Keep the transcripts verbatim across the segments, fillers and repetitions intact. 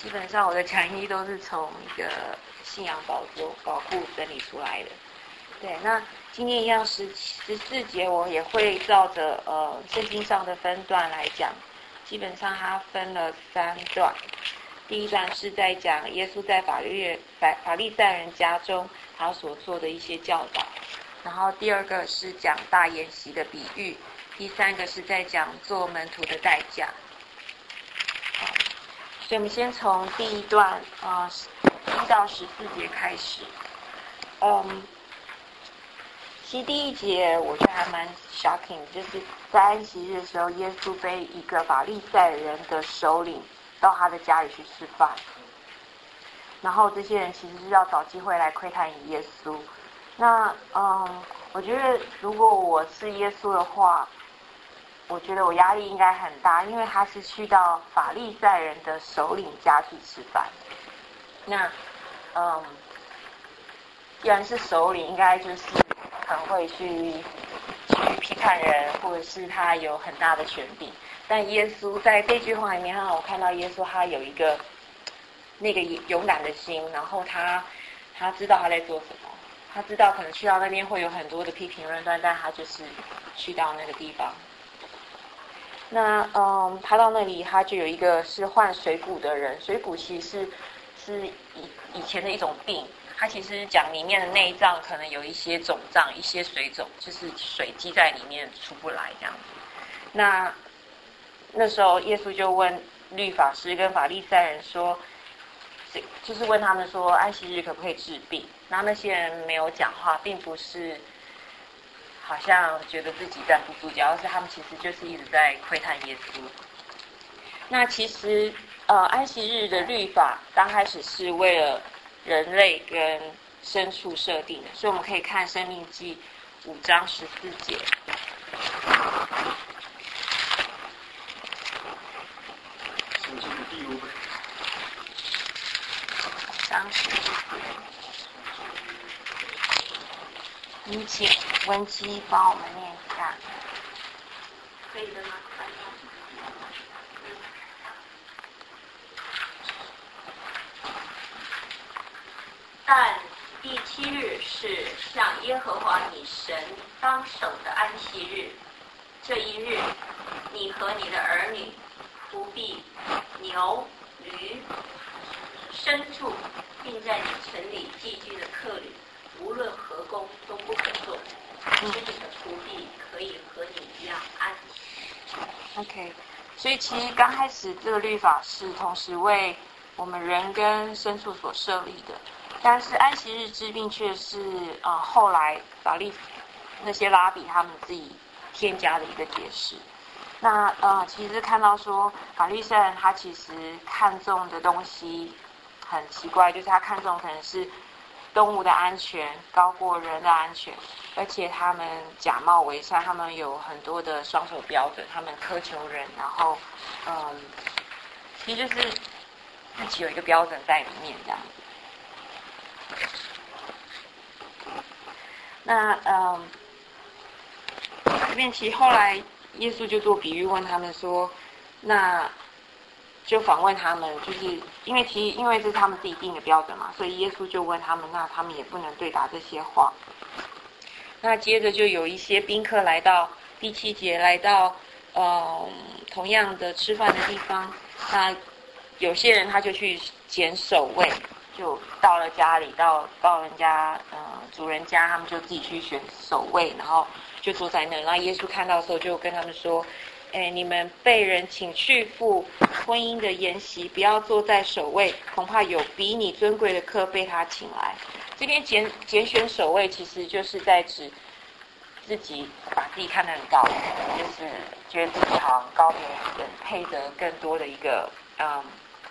基本上我的讲义都是从一个信仰宝座宝库整理出来的。对，那今天一样十十四节，我也会照着呃圣经上的分段来讲。基本上它分了三段，第一段是在讲耶稣在法律法法利赛人家中他所做的一些教导，然后第二个是讲大筵席的比喻，第三个是在讲做门徒的代价。所以我们先从第一段啊一到十四节开始。嗯，其实第一节我觉得还蛮 shocking， 就是在安息日的时候，耶稣被一个法利赛人的首领到他的家里去吃饭，然后这些人其实是要找机会来窥探耶稣。那嗯，我觉得如果我是耶稣的话，我觉得我压力应该很大，因为他是去到法利赛人的首领家去吃饭。那嗯，既然是首领，应该就是很会去去批判人，或者是他有很大的权柄。但耶稣在这句话里面，我看到耶稣他有一个那个勇敢的心，然后他他知道他在做什么，他知道可能去到那边会有很多的批评论断，但他就是去到那个地方。那嗯，他到那里，他就有一个是患水谷的人，水谷其实是是以以前的一种病，它其实讲里面的内脏可能有一些肿胀，一些水肿，就是水积在里面出不来这样子。那那时候耶稣就问律法师跟法利赛人说，就是问他们说安息日可不可以治病？然后那些人没有讲话，并不是好像觉得自己站不住脚，而是他们其实就是一直在窥探耶稣。那其实呃安息日的律法刚开始是为了人类跟牲畜设定的，所以我们可以看申命记五章十四节。 圣经的第五本。 五章十四节。你请文姬帮我们念一下，可以的吗？ 但第七日是向耶和华你神当守的安息日，这一日，你和你的儿女、仆婢、牛、驴、牲畜，并在你城里寄居的客旅，无论何工都不可做，使你的仆婢可以和你一样安息。 OK， 所以其实刚开始这个律法是同时为我们人跟牲畜所设立的，但是安息日治病却是呃后来法利那些拉比他们自己添加的一个解释。那呃其实看到说法利赛人他其实看重的东西很奇怪，就是他看重可能是动物的安全高过人的安全，而且他们假冒伪善，他们有很多的双手标准，他们苛求人，然后嗯，其实就是自己有一个标准在里面这样子。那嗯，这边其实后来耶稣就做比喻问他们说，那就访问他们，就是因为其实因为这是他们自己定的标准嘛，所以耶稣就问他们，那他们也不能对答这些话。那接着就有一些宾客来到第七节，来到呃同样的吃饭的地方，那有些人他就去捡守卫，就到了家里，到到人家呃主人家，他们就自己去选守卫，然后就坐在那。然后耶稣看到的时候，就跟他们说，哎，你们被人请去赴婚姻的筵席，不要坐在首位，恐怕有比你尊贵的客被他请来。这边拣拣选首位，其实就是在指自己把自己看得很高，就是觉得自己好像高别人，配得更多的一个嗯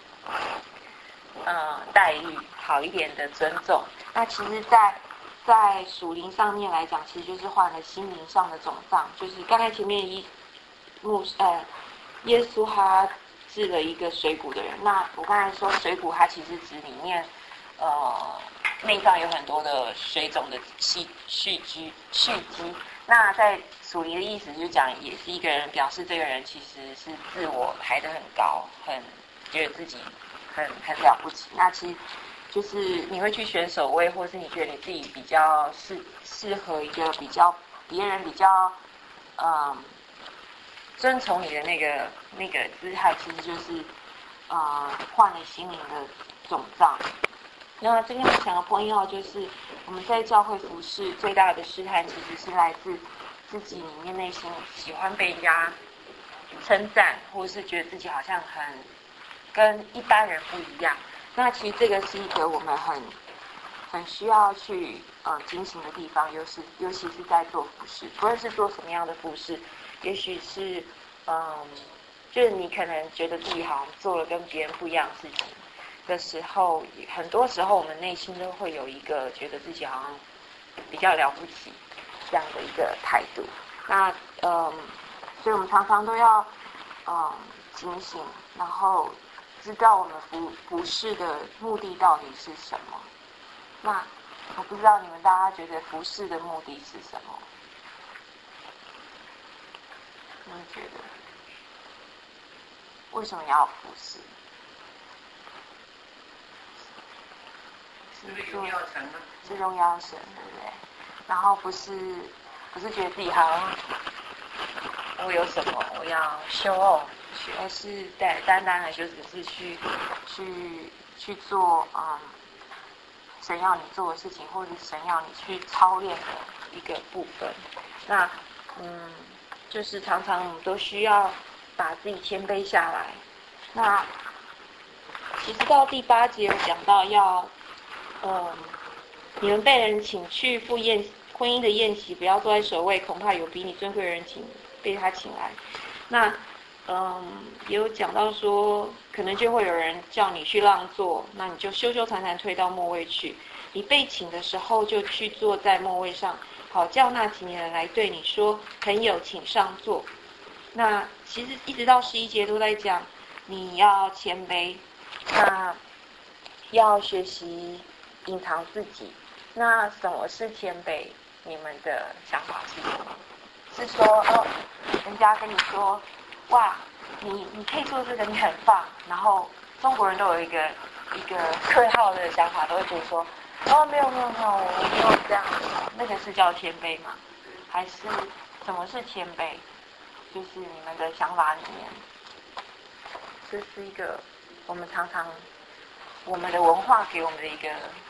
嗯待遇，好一点的尊重。那其实在，在在属灵上面来讲，其实就是患了心灵上的肿胀，就是刚才前面一。牧呃，耶稣他治了一个水谷的人。那我刚才说水谷，它其实指里面呃内脏有很多的水肿的细蓄积蓄积。那在属灵的意思就讲，也是一个人表示这个人其实是自我抬得很高，很觉得自己很很了不起。那其实就是你会去选守卫，或是你觉得你自己比较适适合一个比较别人比较嗯遵从你的那个那个姿态，其实就是呃换你心灵的总账。那这边我想要 point out 就是我们在教会服事最大的试探，其实是来自自己里面内心喜欢被人家称赞，或者是觉得自己好像很跟一般人不一样。那其实这个是一个我们很很需要去呃警醒的地方，尤其尤其是在做服事，不论是做什么样的服事，也许是嗯，就是你可能觉得自己好像做了跟别人不一样的事情的时候，很多时候我们内心都会有一个觉得自己好像比较了不起这样的一个态度。那嗯，所以我们常常都要嗯警醒，然后知道我们服服事的目的到底是什么。那我不知道你们大家觉得服事的目的是什么？你们觉得为什么要服事？ 是荣耀神呢？ 是荣耀神，对不对？然后不是不是觉得自己好像我有什么我要 show off，而是单单单的就只是去去去做嗯神要你做的事情，或者神要你去操练的一个部分。那嗯，就是常常我们都需要把自己谦卑下来。那其实到第八节有讲到要。嗯，你们被人请去赴宴婚姻的宴席，不要坐在首位，恐怕有比你尊贵的人请被他请来。那嗯，也有讲到说，可能就会有人叫你去让座，那你就羞羞惭惭退到末位去。你被请的时候，就去坐在末位上，好叫那请你的人来对你说：“朋友，请上座。”那其实一直到十一节都在讲，你要谦卑，那要学习。隐藏自己，那什么是谦卑？你们的想法是什么？是说哦，人家跟你说，哇，你你可以做这个，你很棒。然后中国人都有一个一个客套的想法，都会觉得说，哦，没有没有没有，我没有这样，那个是叫谦卑吗？还是什么是谦卑？就是你们的想法里面，这是一个我们常常我们的文化给我们的一个。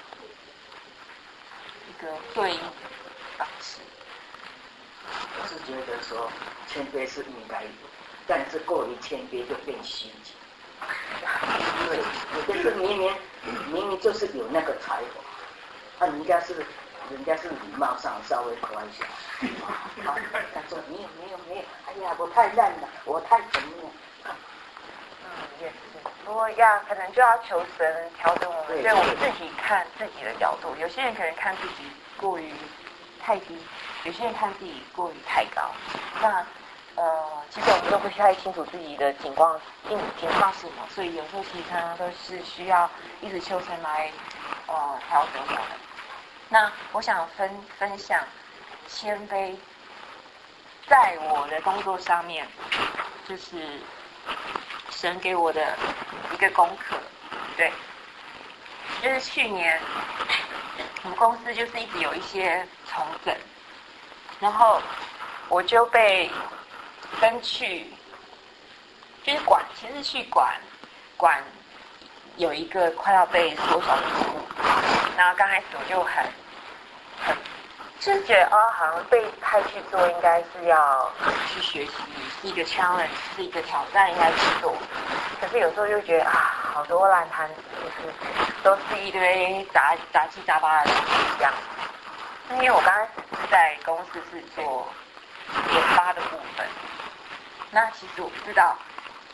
一个对应方式， 我是觉得说谦卑是应该有，但是过于谦卑就变虚己。对，你就是明明明明就是有那个才华，啊，人家是人家是礼貌上稍微夸一下，啊，他说没有没有没有，哎呀，我太烂了，我太怎么样？ 嗯，也是。不过呀，可能就要求神调整我们，对我们自己看自己的角度。有些人可能看自己过于太低，有些人看自己过于太高。那呃，其实我们都不太清楚自己的情况境情况是什么，所以有时候其实常常都是需要一直求神来呃调整我们。那我想分分享谦卑，在我的工作上面，就是神给我的一个功课，对，就是去年我们公司就是一直有一些重整，然后我就被分去，就是管，其实去管管有一个快要被缩小的职务，然后刚开始我就很很就是觉得哦，好像被派去做，应该是要去学习，是一个 challenge， 是一个挑战，应该去做。可是有时候又觉得啊，好多烂摊子，就是都是一堆杂杂七杂八的东西这样。因为我刚开始是在公司是做研发的部分，那其实我不知道，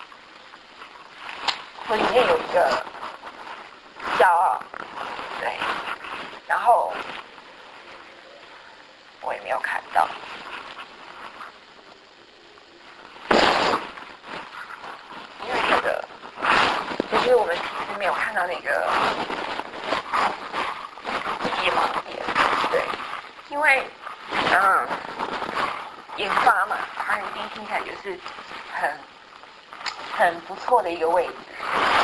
我里面有一个骄傲，对，然后。我也没有看到，因为那个，其实我们其实没有看到那个解盲点，对，因为嗯，研发嘛 ，R and D 听起来就是很很不错的一个位置，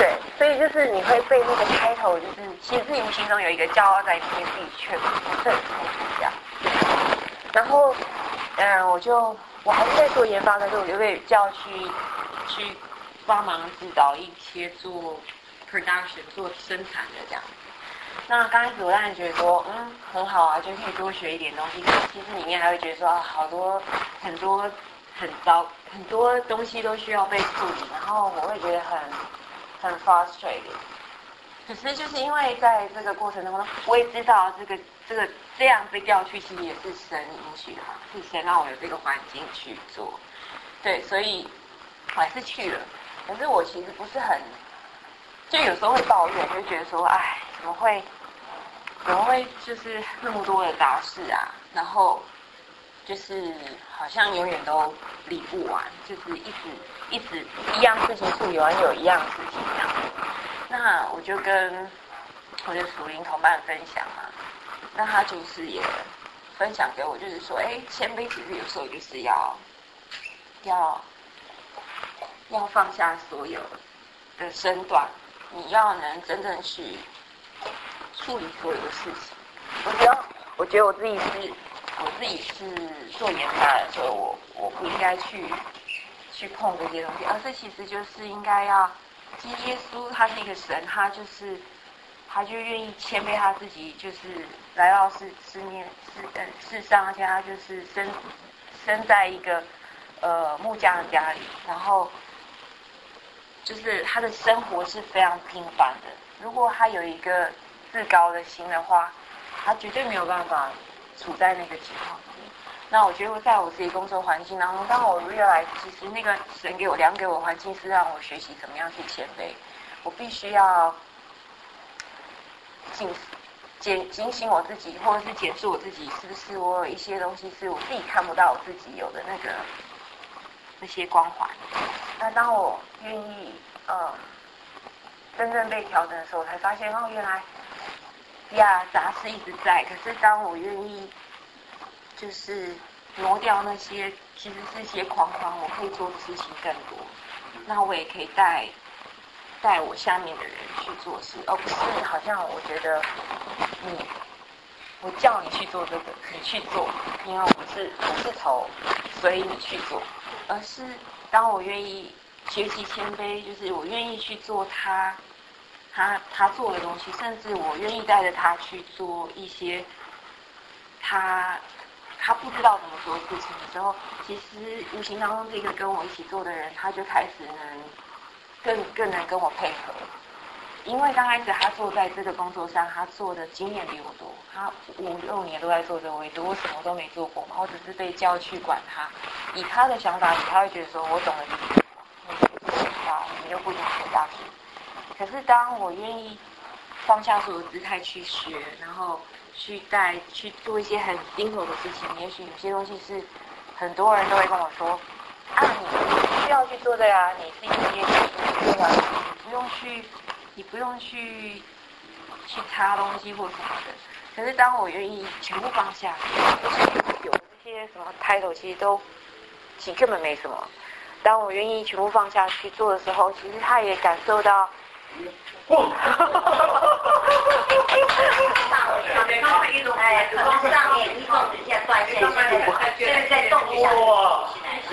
对，所以就是你会被那个开头，就是其实自己无形中有一个骄傲在里面，自己却不是很清楚这样。然后，嗯，我就我还是在做研发的时候，我就被叫去去帮忙指导一些做 production 做生产的这样。那刚开始我当然觉得说，嗯，很好啊，就可以多学一点东西。可是其实里面还会觉得说，啊，好多很多很糟，很多东西都需要被处理，然后我会觉得很很 frustrated。可是就是因为在这个过程当中，我也知道这个这个这样被调去，其实也是神允许的，是神让我有这个环境去做。对，所以我还是去了。可是我其实不是很，就有时候会抱怨，就觉得说，哎，怎么会怎么会就是那么多的杂事啊？然后就是好像永远都理不完，就是一直一直一样事情处理完有一样事情这样。那我就跟我的属灵同伴分享嘛，那他就是也分享给我，就是说，哎，谦卑其实有时候就是要要要放下所有的身段，你要能真正去处理所有的事情。我觉得，我觉得我自己是，我自己是做研发的时候，我我不应该去去碰这些东西，而是其实就是应该要。其实耶稣他是一个神，他就是他就愿意谦卑他自己，就是来到世世面世呃世上，而且他就是生生在一个呃木匠的家里，然后就是他的生活是非常平凡的。如果他有一个自高的心的话，他绝对没有办法处在那个情况里面。那我觉得在我自己工作环境当中，当我 realize 其实那个神给我量给我环境是让我学习怎么样去谦卑，我必须要警警警醒我自己，或者是检视我自己，是不是我有一些东西是我自己看不到我自己有的那个那些光环。那当我愿意呃真正被调整的时候，我才发现哦，原来呀杂事一直在，可是当我愿意就是挪掉那些其实是一些框框，我可以做的事情更多，那我也可以带带我下面的人去做事，而不是好像我觉得你我叫你去做这个你去做，因为我是我是头，所以你去做，而是当我愿意学习谦卑，就是我愿意去做他他他做的东西，甚至我愿意带着他去做一些他他不知道怎么做事情的时候，其实无形当中这个跟我一起做的人，他就开始能更更能跟我配合。因为刚开始他做在这个工作上，他做的经验比我多，他五六年都在做这个，唯独我什么都没做过嘛，我只是被叫去管他。以他的想法里，他会觉得说我懂得比你多，你不知道，你就不一定学下去。可是当我愿意放下所有姿态去学，然后去带去做一些很辛苦的事情，也许有些东西是很多人都会跟我说啊，你不需要去做的呀，你是一些你不用去你不用去去擦东西或什么的。可是当我愿意全部放下，有这些什么 title 其实都其实根本没什么。当我愿意全部放下去做的时候，其实他也感受到上面一种，哎，上面一动一下断线，现在再动一下。哇！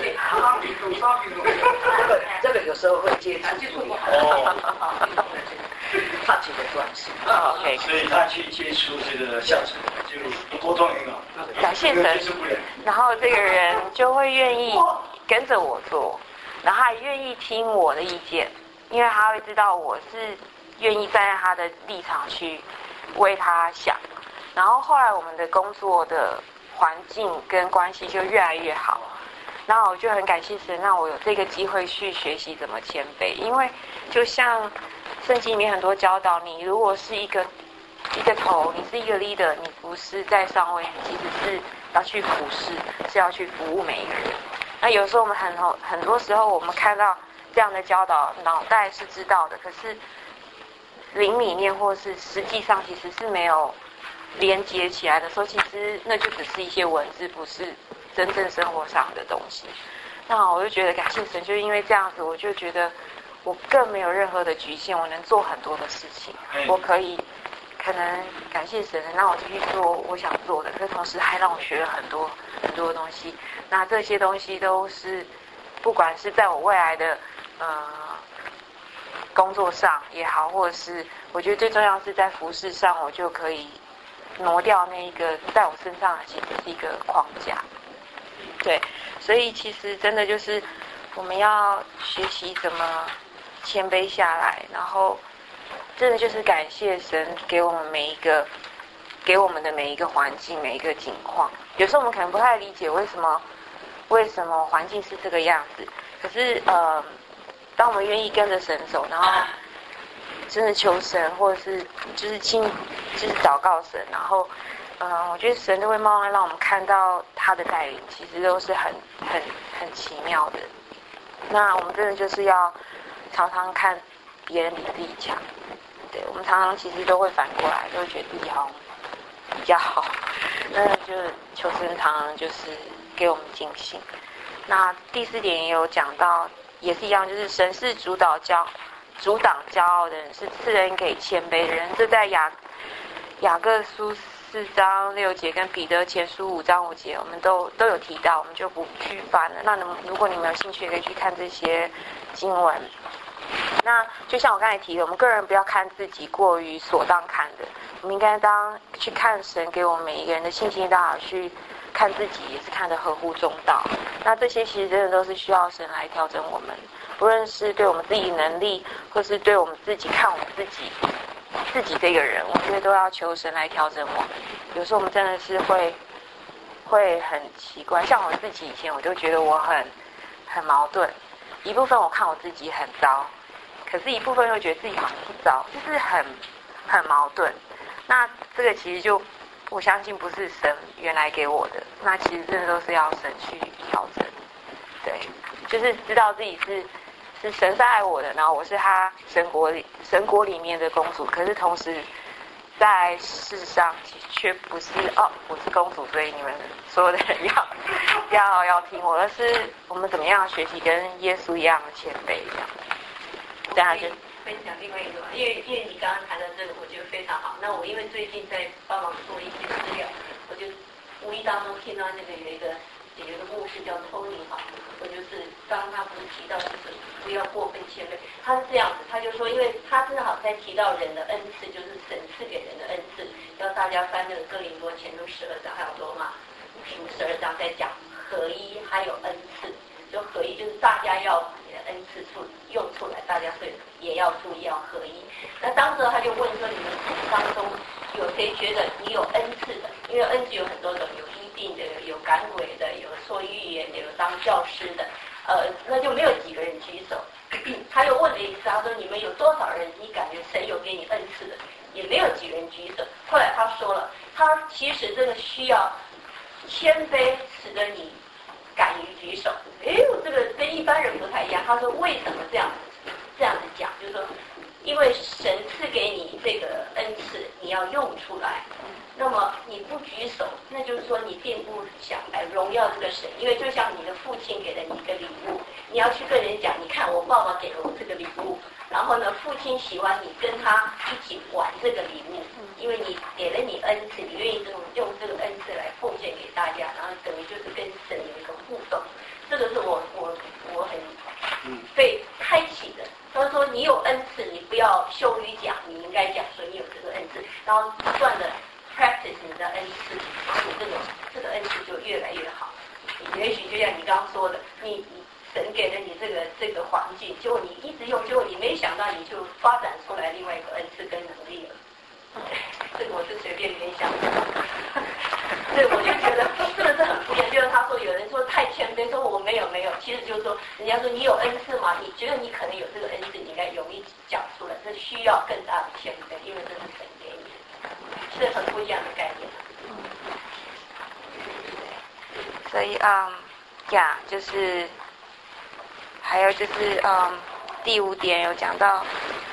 这个这个有时候会接触哦，他觉得断线。 啊 ，OK。所以他去接触这个下层，就沟通很好。 感谢神，然后这个人就会愿意跟着我做，然后还愿意听我的意见，因为他会知道我是愿意站在他的立场去为他想。然后后来我们的工作的环境跟关系就越来越好，然后我就很感谢神让我有这个机会去学习怎么谦卑，因为就像圣经里面很多教导，你如果是一个一个头，你是一个 leader， 你不是在上位，你其实是要去服侍，是要去服务每一个人。那有时候我们很很多时候我们看到这样的教导，脑袋是知道的，可是灵里面或是实际上其实是没有连接起来的时候，其实那就只是一些文字，不是真正生活上的东西。那我就觉得感谢神，就因为这样子，我就觉得我更没有任何的局限，我能做很多的事情，我可以可能感谢神让我继续做我想做的，可是同时还让我学了很多很多的东西。那这些东西都是不管是在我未来的呃工作上也好，或者是我觉得最重要是在服事上，我就可以挪掉那一个在我身上的其实是一个框架。对，所以其实真的就是我们要学习怎么谦卑下来，然后真的就是感谢神给我们每一个给我们的每一个环境每一个境况。有时候我们可能不太理解为什么为什么环境是这个样子，可是呃当我们愿意跟着神走，然后真的求神，或者是就是亲就是祷告神，然后呃我觉得神都会慢慢让我们看到他的带领，其实都是很很很奇妙的。那我们真的就是要常常看别人比自己强，对，我们常常其实都会反过来，都会觉得自己好比较好，那就求神常常就是给我们警醒。那第四点也有讲到，也是一样，就是神是主导骄阻挡骄傲的人，是赐人给谦卑的人。这在雅雅各书四章六节跟彼得前书五章五节，我们都都有提到，我们就不去翻了。那如果你们有兴趣，也可以去看这些经文。那就像我刚才提的，我们个人不要看自己过于所当看的，我们应该当去看神给我们每一个人的信心，当好去看自己，也是看得合乎中道。那这些其实真的都是需要神来调整我们，不论是对我们自己能力，或是对我们自己看我们自己自己这个人，我觉得都要求神来调整我们。有时候我们真的是会会很奇怪，像我自己以前我就觉得我很很矛盾，一部分我看我自己很糟，可是一部分又觉得自己好像不糟，就是很很矛盾。那这个其实就我相信不是神原来给我的，那其实真的都是要神去调整。对，就是知道自己是是神是爱我的，然后我是他神国里神国里面的公主，可是同时在世上却不是哦，我是公主，所以你们所有的人要要要听我，而是我们怎么样学习跟耶稣一样的谦卑这样。这样就分享另外一个，因为因为你刚刚谈到这个，我觉得非常好。那我因为最近在帮忙做一些资料，我就无意当中听到那个有一个有一个牧师叫 Tony 哈，我就是刚刚他不是提到就是不要过分谦卑，他是这样子，他就说，因为他正好在提到人的恩赐，就是神赐给人的恩赐，要大家翻那个哥林多前书十二章还有罗马书十二章在讲合一还有恩赐，就合一就是大家要把你的恩赐出用出来，大家所以也要注意要合一。那当时他就问说，你们当中有谁觉得你有恩赐的？因为恩赐有很多种，有医病的，有赶鬼的，有说预言的，有当教师的，呃，那就没有几个人举手。他又问了一次，他说你们有多少人你感觉神有给你恩赐的？也没有几个人举手。后来他说了，他其实这个需要谦卑，使得你敢于举手。哎，我这个跟一般人不太一样。他说为什么这样子这样子讲？就是说，因为神赐给你这个恩赐，你要用出来。那么你不举手，那就是说你并不想来荣耀这个神，因为就像你的父亲给了你一个礼物，你要去跟人讲，你看我爸爸给了我这个礼物，然后呢，父亲喜欢你跟他一起玩这个礼物，因为你给了你恩赐，你愿意这种用这个恩赐来奉献给大家，然后等于就是跟神有一个互动，这个是我我我很被开启的。他说你有恩赐，你不要羞于讲，你应该讲说你有这个恩赐，然后不断的practice 你的恩赐，你这个这个恩赐就越来越好。也许就像你刚刚说的，你你神给了你这个这个环境，结果你一直用，结果你没想到你就发展出来另外一个恩赐跟能力了。这个我是随便联想的。对，我就觉得这个是很不一样。就是他说有人说太谦卑，说我没有没有，其实就是说人家说你有恩赐嘛，你觉得你可能有这个恩赐，你应该容易讲出来，这需要更大的谦卑，因为这是神给你的，是很不一样的概念。 所以嗯呀，就是还有就是嗯第五点有讲到，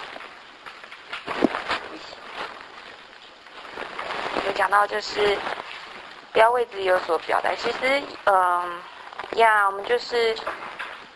有讲到就是不要为自己有所表达。其实嗯呀，我们就是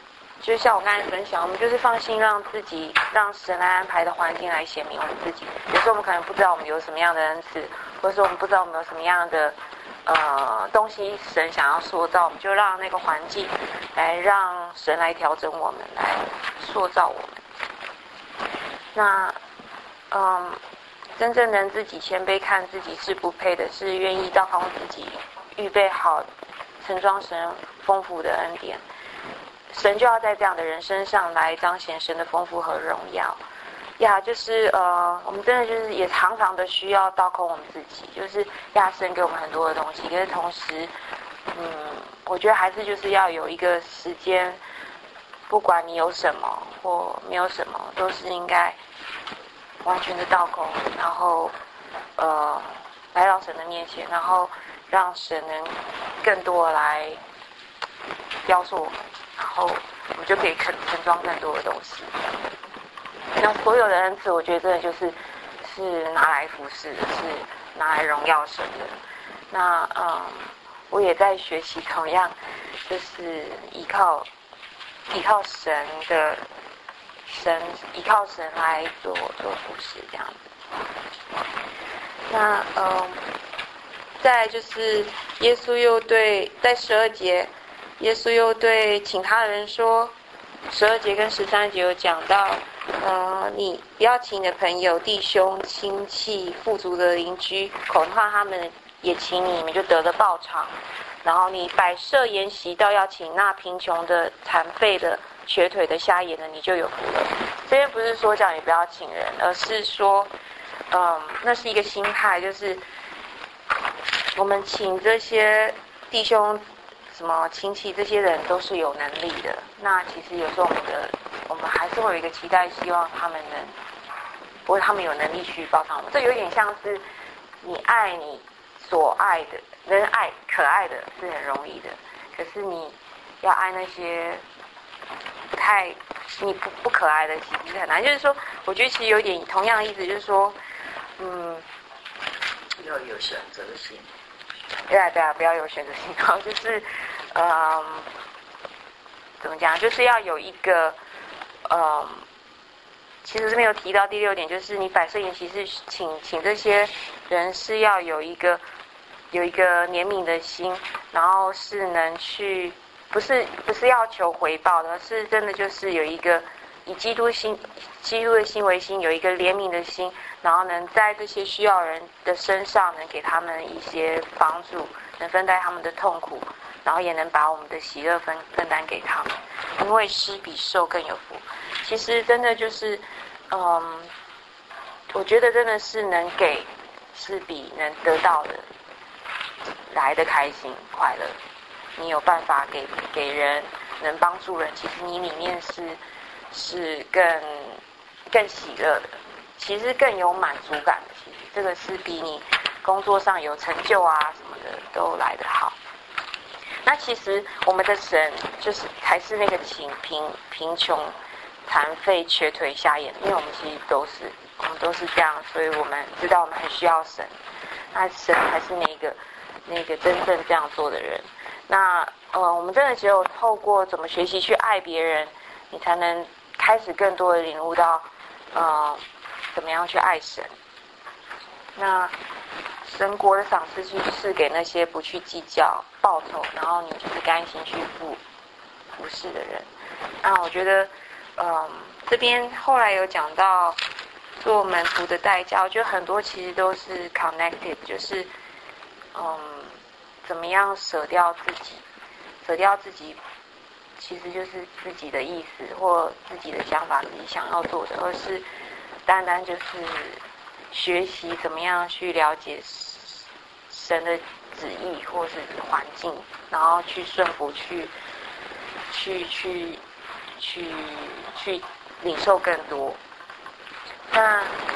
就像我刚才分享，我们就是放心让自己，让神来安排的环境来显明我们自己。有时候我们可能不知道我们有什么样的恩赐，或者说我们不知道我们有什么样的呃东西，神想要塑造，我们就让那个环境来让神来调整我们，来塑造我们。那嗯，真正能自己谦卑看自己是不配的，是愿意照靠自己预备好盛装神丰富的恩典，神就要在这样的人身上来彰显神的丰富和荣耀呀。就是呃，我们真的就是也常常的需要倒空我们自己，就是呀，神给我们很多的东西，可是同时，嗯，我觉得还是就是要有一个时间，不管你有什么或没有什么，都是应该完全的倒空，然后呃，来到神的面前，然后让神能更多来雕塑我们，然后我们就可以盛盛装更多的东西。那所有的恩赐，我觉得真的就是是拿来服侍的，是拿来荣耀神的。那嗯，我也在学习同样，就是依靠依靠神的神，依靠神来做做服侍这样子。那嗯，再来就是耶稣又对在十二节。耶稣又对请他的人说，十二节跟十三节有讲到，呃，你不要请你的朋友、弟兄、亲戚、富足的邻居，恐怕他们也请你，你们就得了报偿。然后你摆设筵席，倒要请那贫穷的、残废的、瘸腿的、瞎眼的，你就有福了。这边不是说叫你不要请人，而是说，嗯，那是一个心态，就是我们请这些弟兄。什么亲戚这些人都是有能力的，那其实有时候我们的我们还是会有一个期待，希望他们能，不过他们有能力去报偿我们。这有点像是你爱你所爱的，能爱可爱的是很容易的，可是你要爱那些太你不不可爱的，其实很难。就是说，我觉得其实有点同样的意思，就是说，嗯， 要有选择性。 对啊，对啊，不要有选择性，然后就是，嗯，怎么讲？就是要有一个，嗯，其实是没有提到第六点，就是你摆设筵席是请请这些人是要有一个有一个怜悯的心，然后是能去，不是不是要求回报的，是真的就是有一个以基督心基督的心为心，有一个怜悯的心。然后能在这些需要人的身上，能给他们一些帮助，能分担他们的痛苦，然后也能把我们的喜乐分分担给他们，因为施比受更有福。其实真的就是，嗯，我觉得真的是能给，是比能得到的来的开心快乐。你有办法给给人，能帮助人，其实你里面是是更更喜乐的。其实更有满足感的，其实这个是比你工作上有成就啊什么的都来得好。那其实我们的神就是还是那个贫贫贫穷、残废、瘸腿、瞎眼，因为我们其实都是我们都是这样，所以我们知道我们很需要神。那神还是那个那个真正这样做的人。那呃，我们真的只有透过怎么学习去爱别人，你才能开始更多的领悟到呃。怎么样去爱神？那神国的赏赐是给那些不去计较报酬，然后你就是甘心去付服侍的人。那我觉得，嗯，这边后来有讲到做门徒的代价，我觉得很多其实都是 connected， 就是，嗯，怎么样舍掉自己，舍掉自己，其实就是自己的意思或自己的想法，自己想要做的，而是。单单就是学习怎么样去了解神的旨意或是环境，然后去顺服，去去去去去领受更多。那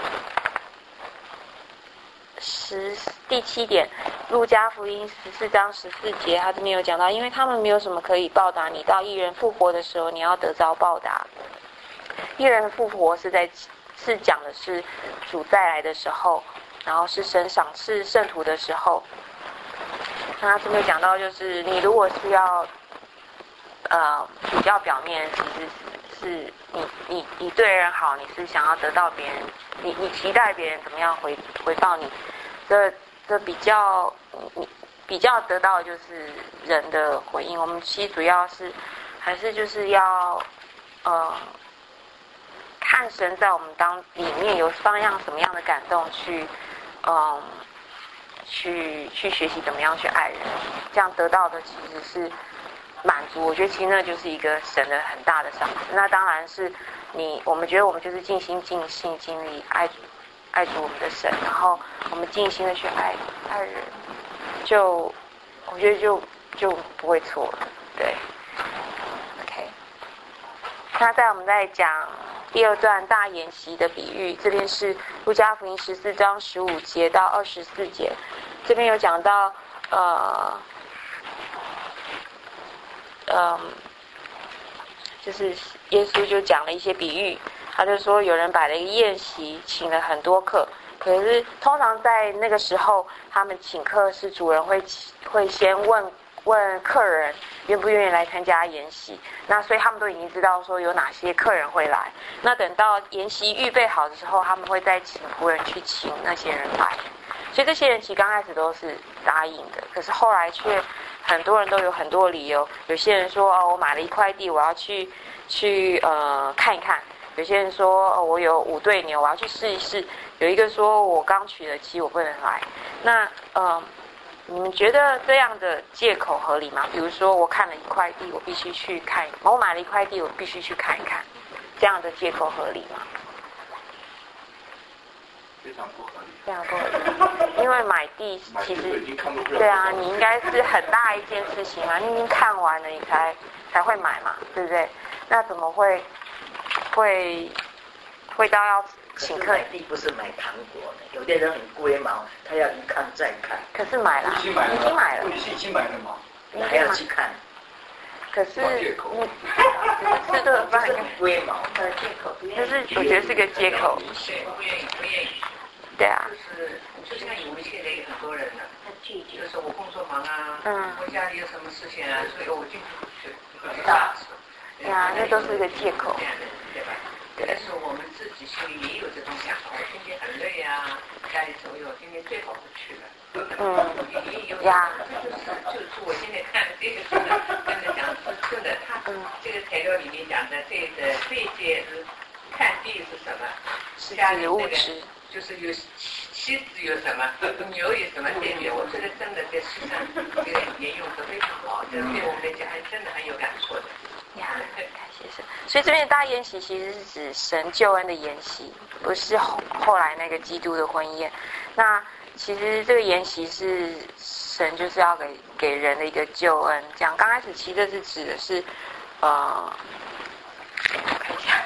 十第七点，路加福音十四章十四节，他这边有讲到，因为他们没有什么可以报答你，到义人复活的时候，你要得着报答。义人的复活是在。是讲的是主再来的时候，然后是神赏赐圣徒的时候。那他这边讲到，就是你如果是要呃比较表面，其实是是你你你对人好，你是想要得到别人，你你期待别人怎么样回回报你，这这比较你比较得到的就是人的回应。我们其实主要是还是就是要呃看神在我们当里面有方样什么样的感动去嗯。去去学习怎么样去爱人，这样得到的其实是满足。我觉得其实那就是一个神的很大的赏赐。那当然是你，我们觉得我们就是尽心尽性尽力爱爱主我们的神，然后我们尽心的去爱爱人，就我觉得就就不会错了。对 ，OK。那在我们在讲第二段大筵席的比喻，这边是路加福音十四章十五节到二十四节，这边有讲到呃，嗯，就是耶稣就讲了一些比喻，他就说有人摆了一个宴席，请了很多客，可是通常在那个时候，他们请客是主人会会先问问客人愿不愿意来参加筵席，那所以他们都已经知道说有哪些客人会来。那等到筵席预备好的时候，他们会再请仆人去请那些人来。所以这些人其实刚开始都是答应的，可是后来却很多人都有很多理由。有些人说哦，我买了一块地，我要去去呃看一看。有些人说哦，我有五对牛，我要去试一试。有一个说我刚娶了妻，我不能来。那呃。你们觉得这样的借口合理吗？比如说，我看了一块地，我必须去看；我买了一块地，我必须去看一看，这样的借口合理吗？ 非常不合理。 非常不合理，因为买地其实对啊，你应该是很大一件事情嘛，你已经看完了，你才才会买嘛，对不对？那怎么会会会到要？请客地不是买糖果的，有的人很龟毛，他要一看再看。 可是买了， 已经买了， 已经买了， 你是已经买了吗？ 你还要去看？ 可是你吃顿饭很龟毛， 的借口， 就是我觉得是个借口。 不愿意，不愿意。 对啊。 就是就像我们现在有很多人呢，就是我工作忙啊， 嗯， 我家里有什么事情啊，所以我今天不去， 对啊，那都是个借口， 对吧？但是我们自己心里也有这种想法，我今天很累啊，家里总有，今天最好不去了。 嗯， 也有呀， 这就是就是我现在看这个书呢，跟着讲是真的，他这个材料里面讲的这个这些是看地是什么？家里那个就是有妻子有什么，牛有什么代表？我这个真的在书上这个沿用的非常好，这对我们来讲还真的很有感触的。 呀，感谢神。所以这边的大宴席其实是指神救恩的宴席，不是后后来那个基督的婚宴。那其实这个宴席是神就是要给给人的一个救恩。这样刚开始其实这是指的是呃，我看一下，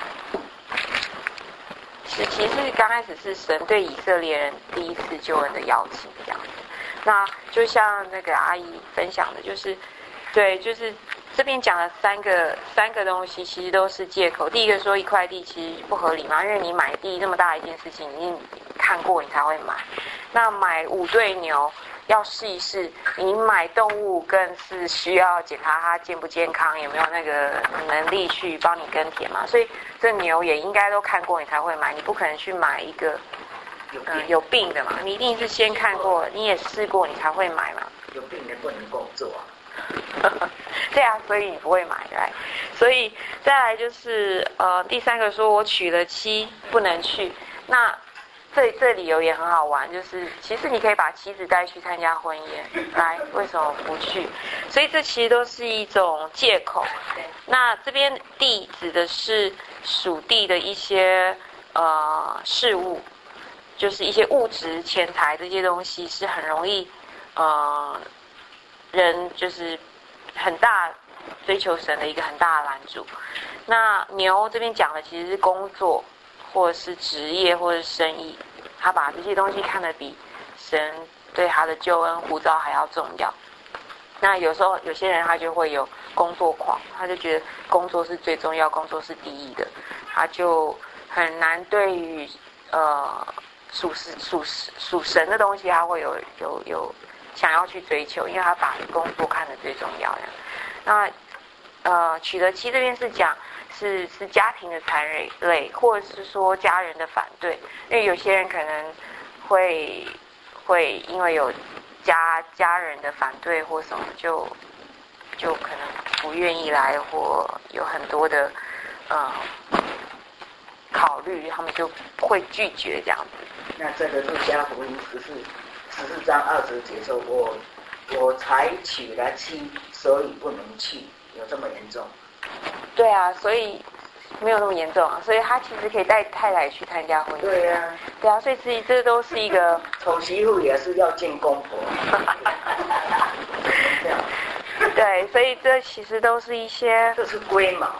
是其实刚开始是神对以色列人第一次救恩的邀请这样子。那就像那个阿姨分享的，就是对，就是。这边讲了三个三个东西，其实都是借口。第一个说一块地其实不合理嘛，因为你买地那么大一件事情，你看过你才会买。那买五对牛要试一试，你买动物更是需要检查它健不健康，有没有那个能力去帮你耕田嘛。所以这牛也应该都看过你才会买，你不可能去买一个嗯、呃、有病的嘛，你一定是先看过，你也试过你才会买嘛。 有病的不能工作啊。 对啊，所以你不会买来，所以再来就是呃第三个说我娶了妻不能去，那这这理由也很好玩，就是其实你可以把妻子带去参加婚宴，来为什么不去？所以这其实都是一种借口。那这边地指的是属地的一些呃事物，就是一些物质、钱财这些东西是很容易呃人就是很大追求神的一个很大的拦阻。那牛这边讲的其实是工作或者是职业或者是生意，他把这些东西看得比神对他的救恩呼召还要重要。那有时候有些人他就会有工作狂，他就觉得工作是最重要，工作是第一的，他就很难对于呃属属属神的东西他会有有有想要去追求，因为他把工作看得最重要。那呃，取得妻这边是讲是是家庭的残累，或者是说家人的反对，因为有些人可能会会因为有家家人的反对或什么，就就可能不愿意来，或有很多的呃考虑，他们就会拒绝这样子。 那这个路加福音十四十四章二十节说，我我才娶了妻，所以不能去，有这么严重？ 对啊，所以没有那么严重啊，所以他其实可以带太太去参加婚礼。 对啊， 对啊，所以其实这都是一个丑媳妇也是要见公婆。 对，所以这其实都是一些， 这是龟毛。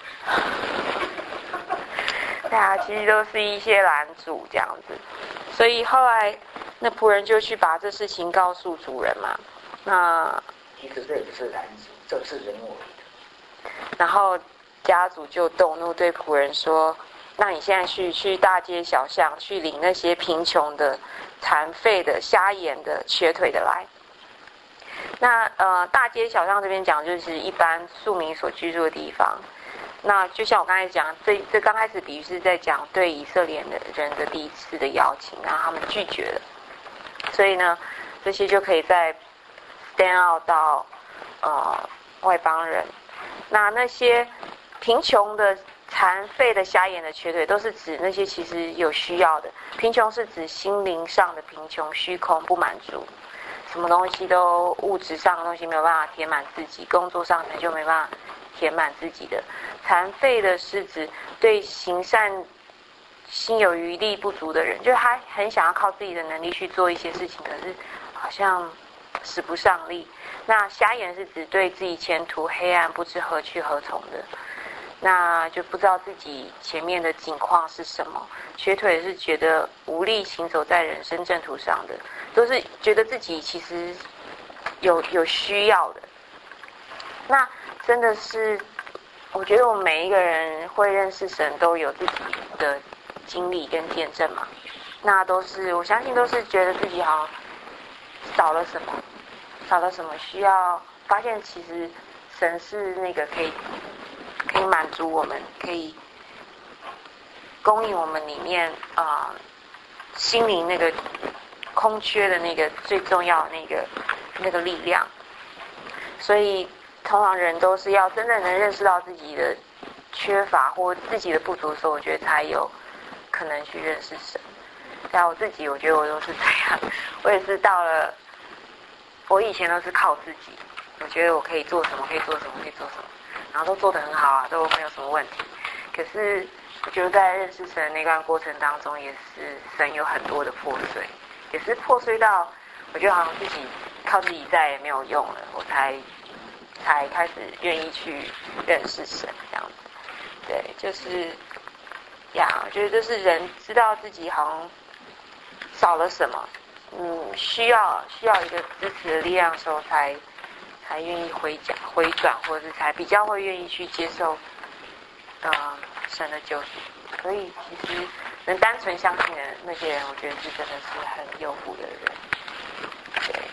对啊，其实都是一些拦阻这样子。所以后来那仆人就去把这事情告诉主人嘛。那其实这也是拦阻，这是人为的。 然后家主就动怒，对仆人说：“那你现在去去大街小巷去领那些贫穷的、残废的、瞎眼的、瘸腿的来。”那呃，大街小巷这边讲就是一般庶民所居住的地方。那就像我刚才讲，这这刚开始比喻是在讲对以色列的人的第一次的邀请，然后他们拒绝了，所以呢，这些就可以再 stand out 到呃外邦人。那那些贫穷的、残废的、瞎眼的、瘸腿，都是指那些其实有需要的。贫穷是指心灵上的贫穷、虚空、不满足。什么东西都物质上的东西没有办法填满自己，工作上成就没办法填满自己的。残废的是指对行善心有余力不足的人，就是他很想要靠自己的能力去做一些事情，可是好像使不上力。那瞎眼是指对自己前途黑暗不知何去何从的，那就不知道自己前面的境况是什么。瘸腿是觉得无力行走在人生正途上的，都是觉得自己其实有有需要的。那真的是，我觉得我们每一个人会认识神都有自己的经历跟见证嘛，那都是我相信都是觉得自己好像少了什么，少了什么需要发现，其实神是那个可以可以满足我们，可以供应我们里面啊、呃、心灵那个空缺的那个最重要的那个那个力量。所以通常人都是要真正能认识到自己的缺乏或自己的不足的时候，我觉得才有可能去认识神。像我自己，我觉得我都是这样，我也是到了，我以前都是靠自己，我觉得我可以做什么，可以做什么，可以做什么，然后都做得很好啊，都没有什么问题。可是我觉得在认识神的那段过程当中，也是神有很多的破碎，也是破碎到我觉得好像自己靠自己再也没有用了，我才才开始愿意去认识神这样子。对，就是呀，我觉得就是人知道自己好像少了什么，嗯，需要需要一个支持的力量的时候才，才才愿意回转回转，或者是才比较会愿意去接受，呃，神的救赎。所以其实能单纯相信的那些人，我觉得是真的是很有福的人。对，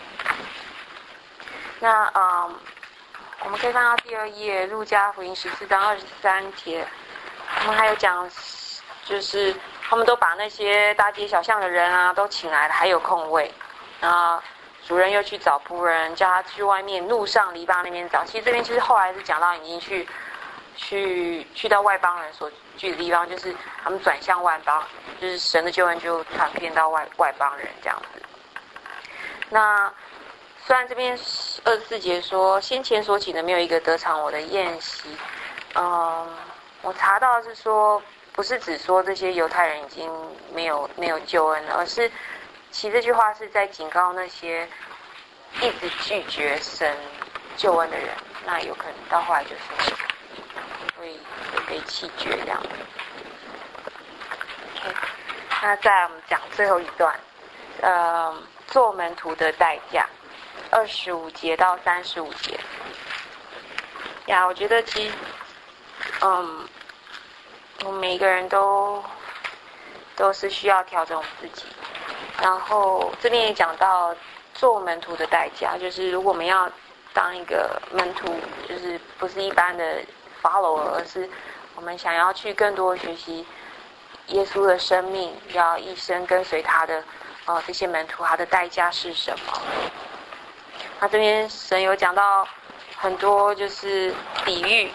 那嗯，我们可以翻到第二页，路加福音十四章二十三节，我们还有讲，就是他们都把那些大街小巷的人啊都请来了，还有空位，然后主人又去找仆人，叫他去外面路上篱笆那边找。其实这边其实后来是讲到已经去去去到外邦人所居的地方，就是他们转向外邦，就是神的救恩就传遍到外外邦人这样子。那虽然这边二十四节说先前所请的没有一个得偿我的宴席，嗯，我查到是说不是只说这些犹太人已经没有没有救恩了，而是其实这句话是在警告那些一直拒绝神救恩的人，那有可能到后来就是会会被弃绝这样子。OK， 那再来我们讲最后一段，呃，做门徒的代价。二十五节到三十五节，呀，我觉得其实，嗯，我们每一个人都都是需要调整自己。然后这边也讲到做门徒的代价，就是如果我们要当一个门徒，就是不是一般的 follower， 而是我们想要去更多学习耶稣的生命，要一生跟随他的呃这些门徒，他的代价是什么？那这边神有讲到很多就是比喻。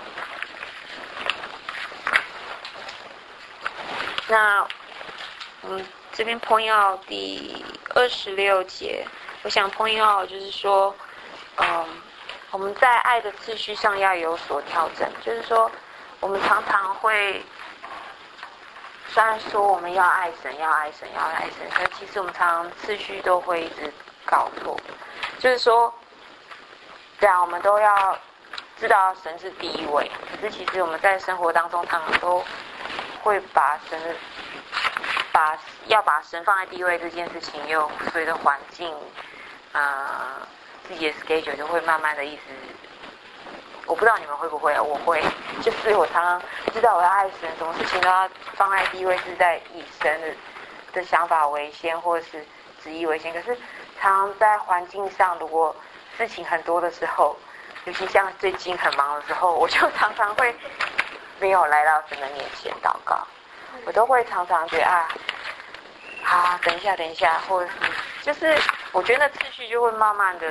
那我们这边 point out 第二十六节，我想 point out 就是说，嗯，我们在爱的次序上要有所调整，就是说，我们常常会，虽然说我们要爱神，要爱神，要爱神，可其实我们常常次序都会一直搞错，就是说，对啊，我们都要知道神是第一位，可是其实我们在生活当中常常都会把神的把要把神放在第一位这件事情，又随着环境啊、呃、自己的 schedule 就会慢慢的一直，我不知道你们会不会，我会，就是我常常知道我要爱神，什么事情都要放在第一位，是在以神的的想法为先，或者是旨意为先。可是常常在环境上，如果事情很多的时候，尤其像最近很忙的时候，我就常常会没有来到神的面前祷告，我都会常常觉得啊，好，等一下，等一下，或者是就是我觉得那秩序就会慢慢的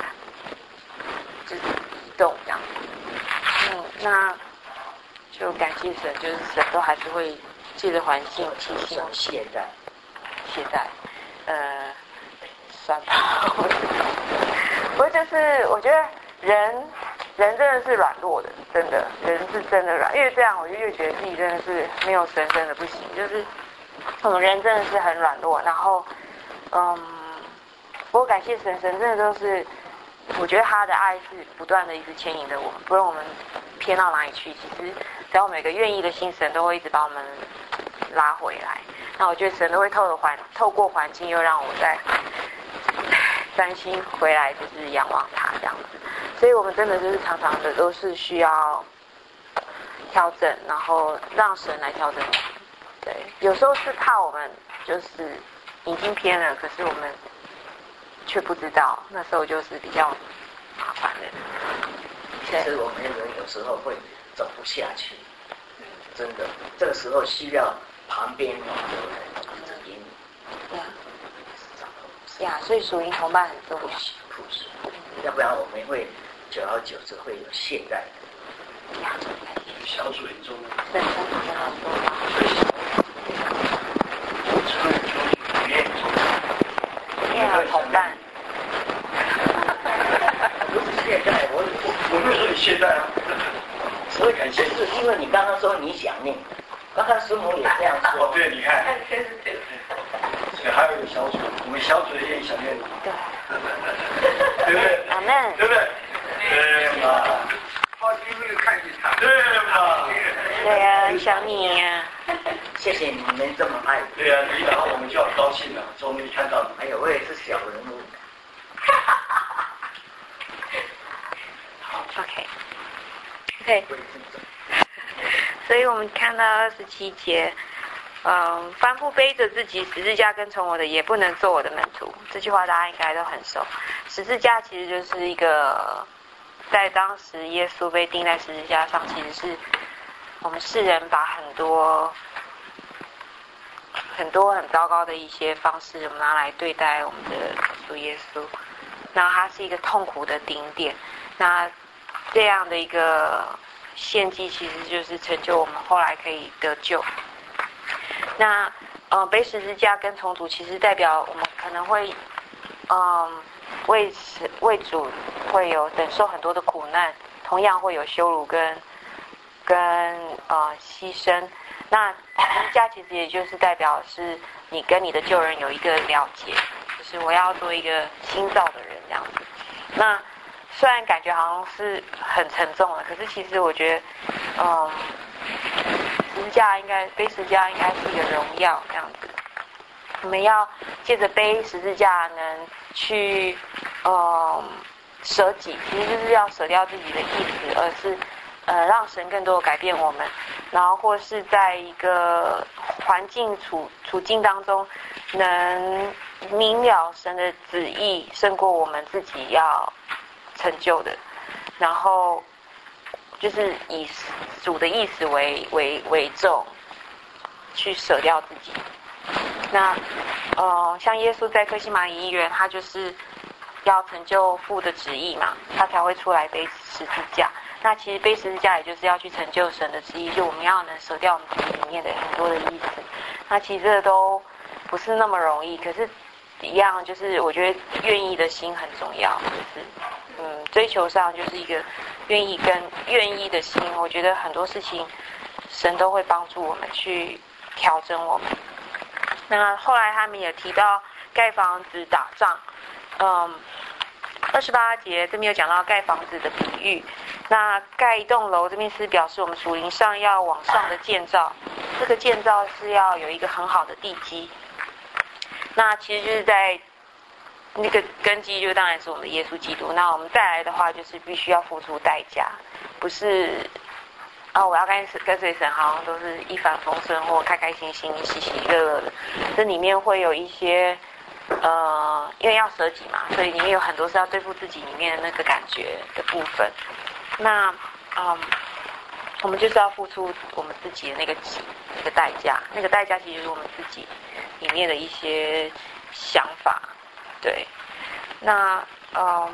就是移动这样子。嗯，那就感谢神，就是神都还是会借着环境提醒我。 懈怠， 懈怠，呃，算吧。不过就是我觉得人人真的是软弱的，真的，人是真的软，越这样我就越觉得自己真的是没有神真的不行，就是我们人真的是很软弱，然后嗯，不过感谢神，神真的都是，我觉得他的爱是不断的一直牵引着我们，不论我们偏到哪里去，其实只要每个愿意的心，神都会一直把我们拉回来。那我觉得神都会透过环透过环境，又让我再专心回来，就是仰望他这样子。所以我们真的就是常常的都是需要调整，然后让神来调整我们。对，有时候是怕我们就是已经偏了，可是我们却不知道，那时候就是比较麻烦的。 其实我们人有时候会走不下去，真的，这个时候需要旁边有人指引你。 对啊，呀，所以属灵同伴很重要。 朴实，要不然我们会久而久之会有懈怠的。 呀， 小组很重要。 对，小组跟他说话。 这个就里面重要。 也有同伴。 不是懈怠，我我我没有说你懈怠啊， 所以感谢，是因为你刚刚说你想念，刚刚师母也这样说。 哦，对，你看，所以还有一个小组，我们小组也想念， 对， 对不对？ 阿门， 对不对？对嘛？ 好久没有看见他。 对嘛？ 对呀，想你呀。 谢谢你们这么爱。 对呀，你然后我们就很高兴了，终于看到你。 哎呦，我也是小人物。 OK，OK，、okay. okay. 所以我们看到二十七节，嗯，凡不背着自己十字架跟从我的，也不能做我的门徒。这句话大家应该都很熟。十字架其实就是一个，在当时耶稣被钉在十字架上，其实是我们世人把很多很多很糟糕的一些方式，我们拿来对待我们的主耶稣。那它是一个痛苦的顶点。那这样的一个献祭，其实就是成就我们后来可以得救。那呃，背十字架跟从主，其实代表我们可能会嗯为为主会有忍受很多的苦难，同样会有羞辱跟跟呃牺牲。那十字架其实也就是代表是你跟你的旧人有一个了结，就是我要做一个新造的人这样子。那虽然感觉好像是很沉重的，可是其实我觉得，嗯，十字架应该背十字架应该是一个荣耀这样子。我们要借着背十字架能去，嗯，舍己，其实就是要舍掉自己的意思，而是呃让神更多的改变我们，然后或是在一个环境处处境当中，能明了神的旨意胜过我们自己要成就的，然后就是以主的意思为为为重，去舍掉自己。那呃，像耶稣在客西马尼医院，他就是要成就父的旨意嘛，他才会出来背十字架。那其实背十字架也就是要去成就神的旨意，就我们要能舍掉我们自己里面的很多的意思。那其实这都不是那么容易，可是一样就是我觉得愿意的心很重要，就是嗯，追求上就是一个愿意跟愿意的心，我觉得很多事情神都会帮助我们去调整我们。那后来他们也提到盖房子打仗，嗯，二十八节这边有讲到盖房子的比喻。那盖一栋楼这边是表示我们属灵上要往上的建造，这个建造是要有一个很好的地基。那其实就是在那个根基，就当然是我们的耶稣基督。那我们再来的话，就是必须要付出代价，不是啊，我要跟跟随神，好像都是一帆风顺或开开心心、喜喜乐乐的。这里面会有一些呃，因为要舍己嘛，所以里面有很多是要对付自己里面的那个感觉的部分。那嗯，我们就是要付出我们自己的那个己那个代价，那个代价其实是我们自己里面的一些想法，对。那嗯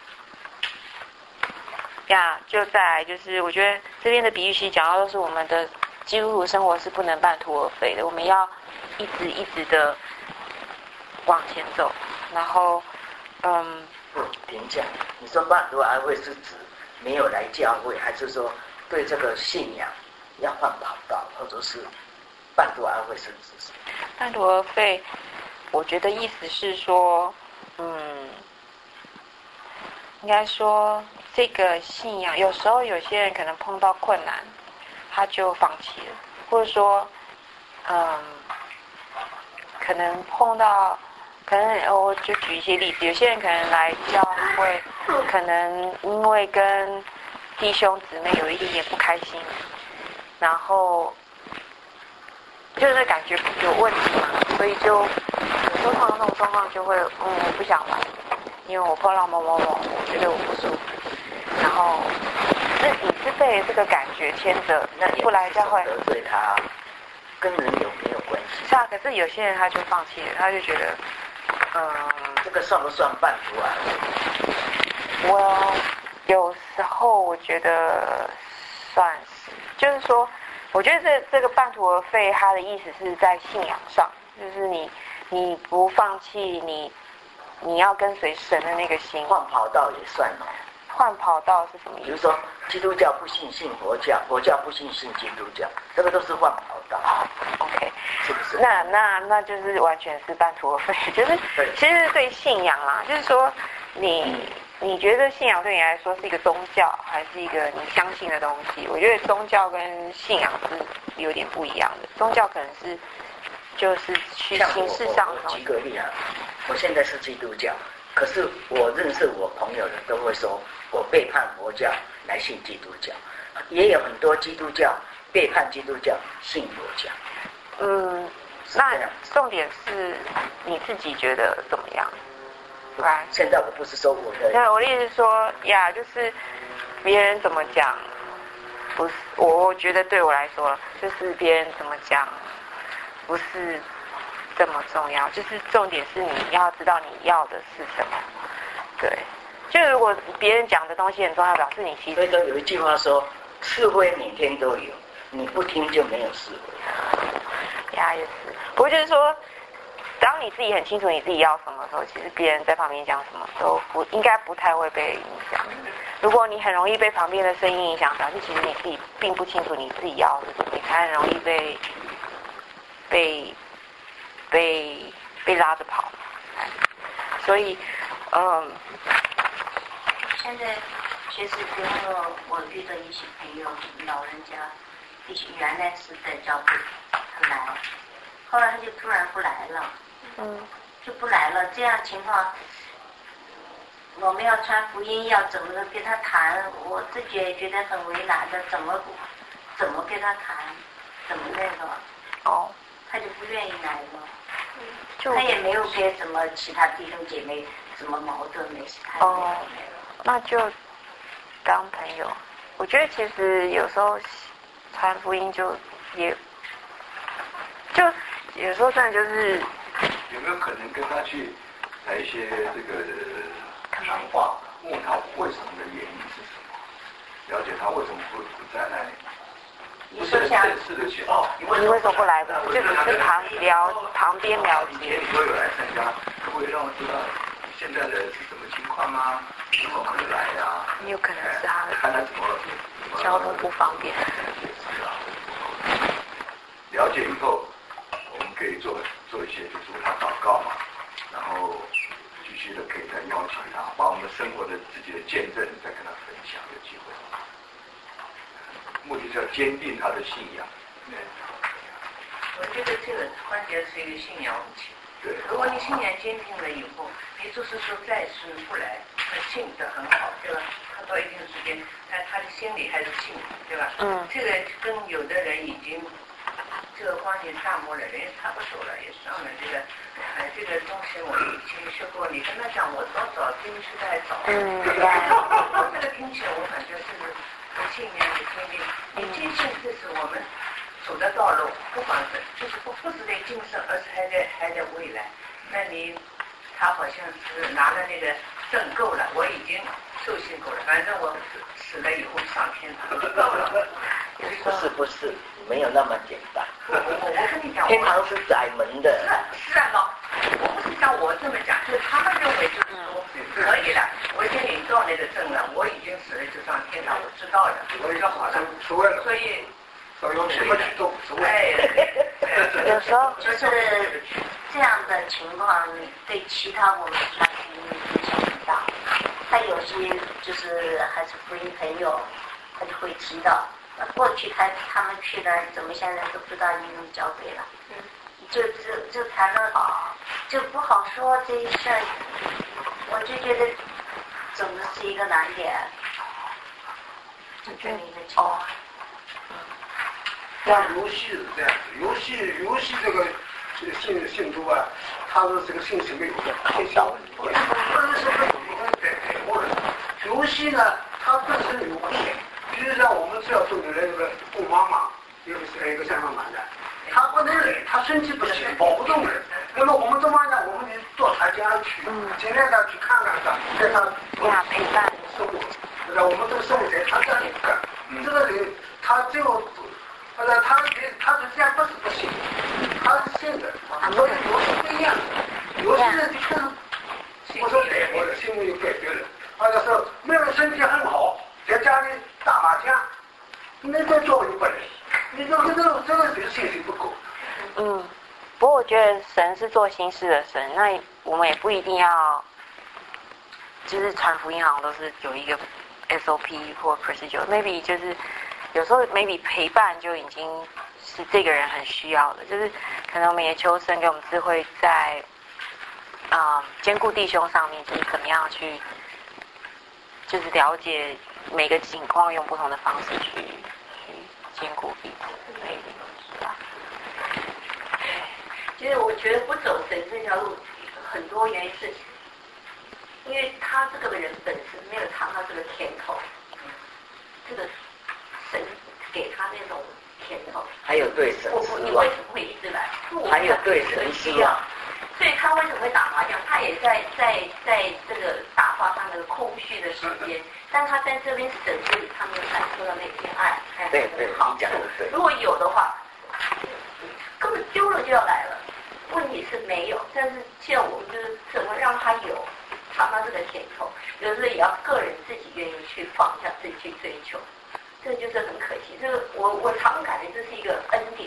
呀，就再来就是我觉得这边的比喻其实讲到都是我们的基督徒生活是不能半途而废的，我们要一直一直的往前走，然后嗯， 不停下。你说半途而废是指没有来教会，还是说对这个信仰要换跑道，或者是半途而废是指什么？ 半途而废，我觉得意思是说，嗯，应该说这个信仰，有时候有些人可能碰到困难，他就放弃了，或者说，嗯，可能碰到。可能我就举一些例子，有些人可能来教会，可能因为跟弟兄姊妹有一点点不开心，然后就是感觉有问题嘛，所以就有时候碰到那种状况就会，嗯，我不想来，因为我碰到某某某，我觉得我不舒服，然后那你是被这个感觉牵着，不来教会， 得罪他，跟人有没有关系？ 是啊，可是有些人他就放弃了，他就觉得。嗯， 这个算不算半途而废？ 我有时候我觉得算是，就是说，我觉得这这个半途而废，它的意思是在信仰上，就是你你不放弃你你要跟随神的那个心。 换跑道也算哦。 换跑道是什么意思？ 比如说，基督教不信信佛教，佛教不信信基督教，这个都是换跑道。 OK， 是不是？ 那那那就是完全是半途而废，就是其实对信仰啦，就是说你你觉得信仰对你来说是一个宗教，还是一个你相信的东西？我觉得宗教跟信仰是有点不一样的。宗教可能是就是去形式上的。 举个例啊，我现在是基督教，可是我认识我朋友的都会说我背叛佛教来信基督教，也有很多基督教背叛基督教信佛教。 嗯，那重点是你自己觉得怎么样？对吧？ 现在我不是说我的， 对，我的意思是说呀，就是别人怎么讲，不是我，我觉得对我来说，就是别人怎么讲，不是这么重要，就是重点是你要知道你要的是什么。对，就如果别人讲的东西很重要，表示你其实。 所以说有一句话说，是非每天都有，你不听就没有是非。 呀，也是。不过就是说，当你自己很清楚你自己要什么的时候，其实别人在旁边讲什么都不应该不太会被影响。如果你很容易被旁边的声音影响，表示其实你自己并不清楚你自己要的是什么，你才很容易被被被被拉着跑。所以，嗯， 现在其实比方说我遇到一些朋友，老人家，一些原来是在教会，他来，后来他就突然不来了， 嗯， 就不来了。这样情况，我们要传福音，要怎么跟他谈？我自己也觉得很为难的，怎么怎么跟他谈？怎么那个？ 哦， 他就不愿意来了。 就他也没有跟什么其他弟兄姐妹什么矛盾，没事，他也没有。 哦， 那就当朋友。我觉得其实有时候传福音就也就有时候真的就是有没有可能跟他去来一些这个谈话，问他为什么的原因是什么，了解他为什么不不再来。 你说像正式的去哦， 你为什么不来？就只是旁聊旁边了解。 以前你都有来参加，可不可以让我知道现在的是什么情况啊？什么可以来呀？ 有可能是他看他怎么交通不方便。 了解以后，我们可以做做一些，就是为他祷告嘛，然后继续的可以再邀请他，把我们生活的自己的见证再跟他分享，有机会。目的是要坚定他的信仰。 我觉得这个关键是一个信仰问题。 对。 如果你信仰坚定了以后，你就是说再顺不来，他信得很好，对吧？他到一定时间，但他的心里还是信，对吧？ 嗯。 这个跟有的人已经这个光景大漠了，人也差不多了，也上了这个，呃，这个东西我以前学过，你跟他讲，我早早进去再早。 嗯。 我这个听起来，我感觉是。信念的坚定，你坚信这是我们走的道路，不管是就是不不是在今生，而是还在还在未来。那你他好像是拿了那个证够了，我已经受信够了，反正我死了以后上天堂够了。 不是不是，没有那么简单。 我我我跟你讲， 天堂是窄门的。 是是啊，老，我不是像我这么讲，就是他们认为就是说可以了，我已经领到那个证了，我已经死了就上天堂，我知道了，我就好了。所以所以有什么举动？ 哎， 有时候就是这样的情况，对其他我们传福音影响很大。他有些就是还是福音朋友，他就会知道。过去他他们去了，怎么现在都不知道英语交给了，嗯，就就就谈了好，就不好说这一事儿，我就觉得总是一个难点，就这么一个情况。 像游戏是这样子，游戏游戏这个这个信信徒啊，他是这个信是没有的，信小不是说有有改改过的，游戏呢，它本身有危险。比如像我们这要做的那个供妈妈，一个是一个香港版的，他不能忍，他身体不行，跑不动了。那么我们怎么呢？我们得到他家去，尽量的去看看他，带他呀陪伴生活。那我们这个生活在他家里干，这个人他只有，呃，他他的家不是不行，他是信的，所以游戏不一样，游戏呢就更，我说改过了，心里就改变了。或者说没有身体很好。在家里打麻将，那再做一个人，你这个这个这个就是信心不够。 嗯，不过我觉得神是做新事的神，那我们也不一定要，就是传福音好像都是有一个 S O P 或 procedure，maybe 就是有时候 maybe 陪伴就已经是这个人很需要的，就是可能我们也求神给我们智慧在，啊、嗯、兼顾弟兄上面，就是怎么样去，就是了解。每个情况用不同的方式去去兼顾彼此之类的，是吧？ 其实我觉得不走神这条路，很多原因是，因为他这个人本身没有尝到这个甜头，这个神给他那种甜头。 还有对神我失望。 你为什么会一直来？ 还有对神失望。 所以他为什么会打麻将？他也在在在这个打发他那个空虚的时间，但他在这边神这里，他没有感受到那片爱， 对对， 好。 讲的对。 如果有的话，根本丢了就要来了。问题是没有，但是现在我们就是怎么让他有尝到这个甜头，有时候也要个人自己愿意去放下自己去追求，这就是很可惜。这个我我常感觉这是一个恩典。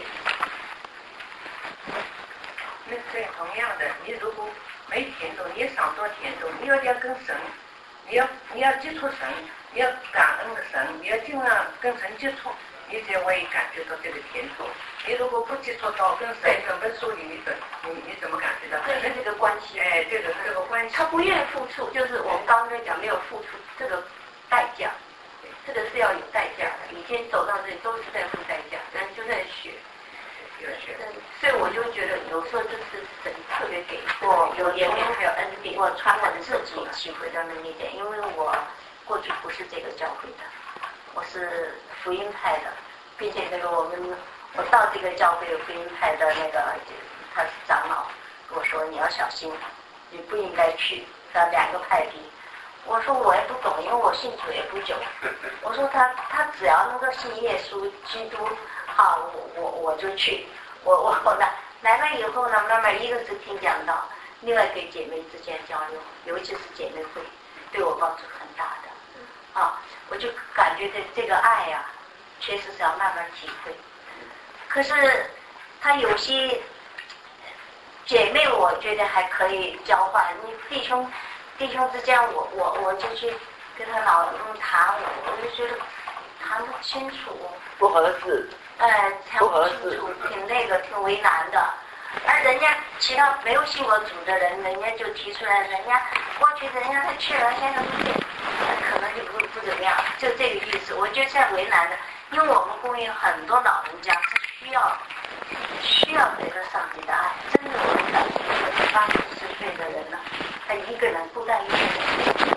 那对，同样的，你如果没甜头，你也想做甜头，你要要跟神，你要你要接触神，你要感恩的神，你要尽量跟神接触，你才会感觉到这个甜头。你如果不接触到跟神根本疏离，你怎你你怎么感觉到？ 这是这个关系， 哎，这个是这个关系。 他不愿意付出，就是我们刚刚讲没有付出这个代价，这个是要有代价的。你今天走到这里都是在付代价，人就在学。所以我就觉得有时候这是神特别给我有怜悯还有恩典，我穿我自己体会到那一点，因为我过去不是这个教会的，我是福音派的，并且那个我们我到这个教会有福音派的那个他是长老跟我说你要小心，你不应该去，他两个派别。我说我也不懂，因为我信主也不久。我说他他只要能够信耶稣基督，好，我我我就去。我我我来来了以后呢，慢慢一个是听讲道，另外给姐妹之间交流，尤其是姐妹会，对我帮助很大的。啊，我就感觉这这个爱呀、啊，确实是要慢慢体会。可是他有些姐妹，我觉得还可以交换。你弟兄弟兄之间，我我我就去跟他老公谈，我我就觉得谈不清楚， 不合适。 呃，谈不清楚，挺那个，挺为难的。而人家其他没有信过主的人，人家就提出来，人家过去人家他去了，现在不去，可能就不不怎么样，就这个意思。我觉得现在为难的，因为我们公园很多老人家是需要需要这个上帝的爱，真的我感觉八九十岁的人了，他一个人孤单一个人。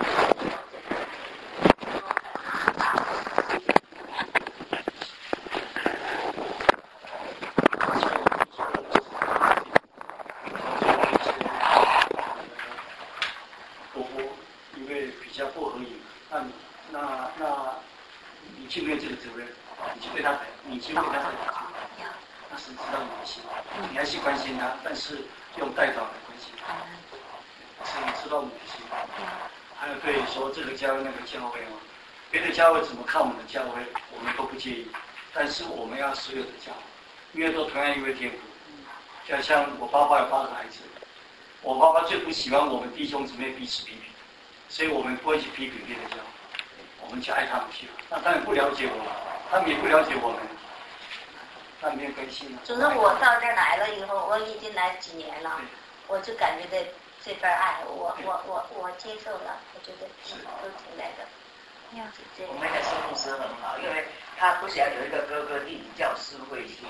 但是用代祷来关心他，是知道你的心。还有对说这个教会那个教会哦，别的教会怎么看我们的教会，我们都不介意。但是我们要所有的教会，因为都同样一位天父。就像我爸爸有八个孩子，我爸爸最不喜欢我们弟兄姊妹彼此批评，所以我们不会去批评别的教会，我们去爱他们去。那当然不了解我们，他们也不了解我们。那没有关系吗？ 总之我到这来了以后，我已经来几年了，我就感觉这这份爱，我我我我接受了，我觉得都挺那个。 我们的师父是很好，因为他不想有一个哥哥弟弟叫施慧心，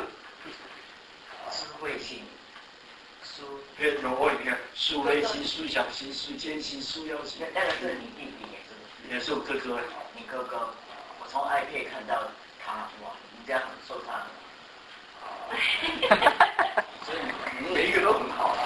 施慧心，苏。 对，有我里面苏慧心、苏小心、苏坚心、苏耀心。 那个是你弟弟也是？ 也是我哥哥。 你哥哥，我从 iPad 看到他，哇，你这样很受他。所以每一个都很好啊。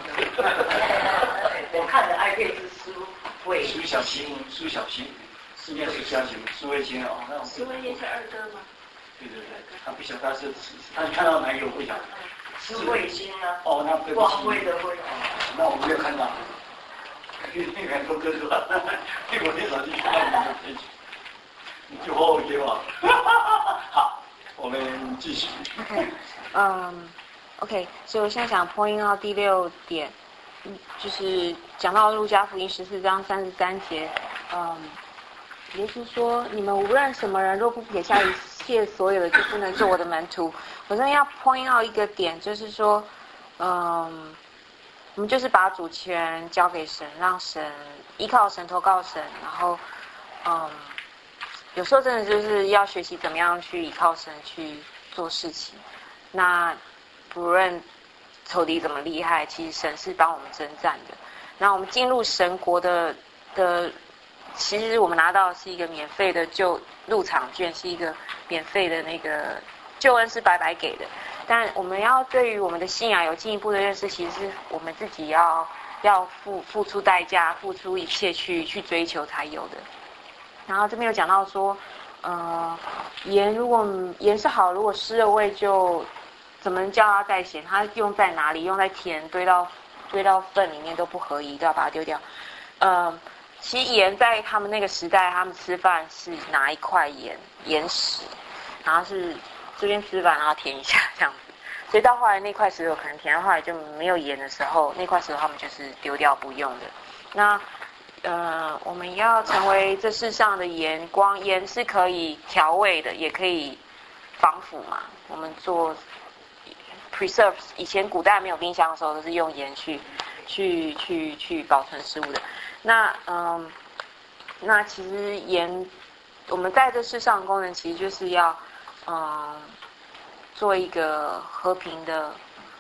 我看的 iPad 是苏慧、 苏小新、苏小新，是念苏小新、苏慧清哦。那苏慧清是二哥吗？ 对对对，他不晓得他是，他看到哪一个不晓得。 苏慧清啊。 哦，那对不起。 光辉的辉。 那我没有看到。那个都哥哥，因为我很少去看你的片子，你就好好给我。好。我们继续。 OK， 嗯、um, ，OK， 所以我现在想 point out 第六点，就是讲到路加福音十四章三十三节，嗯，耶稣说：“你们无论什么人，若不撇下一切所有的，就不能做我的门徒。”我真的要 point out 一个点，就是说，嗯，我们就是把主权交给神，让神依靠神，投靠神，然后，嗯。有时候真的就是要学习怎么样去依靠神去做事情。那不论仇敌怎么厉害，其实神是帮我们征战的。那我们进入神国的的，其实我们拿到的是一个免费的救入场券，是一个免费的那个救恩是白白给的。但我们要对于我们的信仰有进一步的认识，其实是我们自己要要付付出代价，付出一切去去追求才有的。然后这边有讲到说，呃，盐如果盐是好，如果失了味就怎么叫它再咸？它用在哪里？用在田堆到堆到粪里面都不合宜，都要把它丢掉。呃，其实盐在他们那个时代，他们吃饭是拿一块盐盐石，然后是这边吃饭然后填一下这样子。所以到后来那块石头可能填到后来就没有盐的时候，那块石头他们就是丢掉不用的。那呃，我们要成为这世上的盐光，盐是可以调味的，也可以防腐嘛。我们做 preserve， 以前古代没有冰箱的时候，都是用盐去去去去保存食物的。那嗯，那其实盐，我们在这世上的功能，其实就是要嗯做一个和平的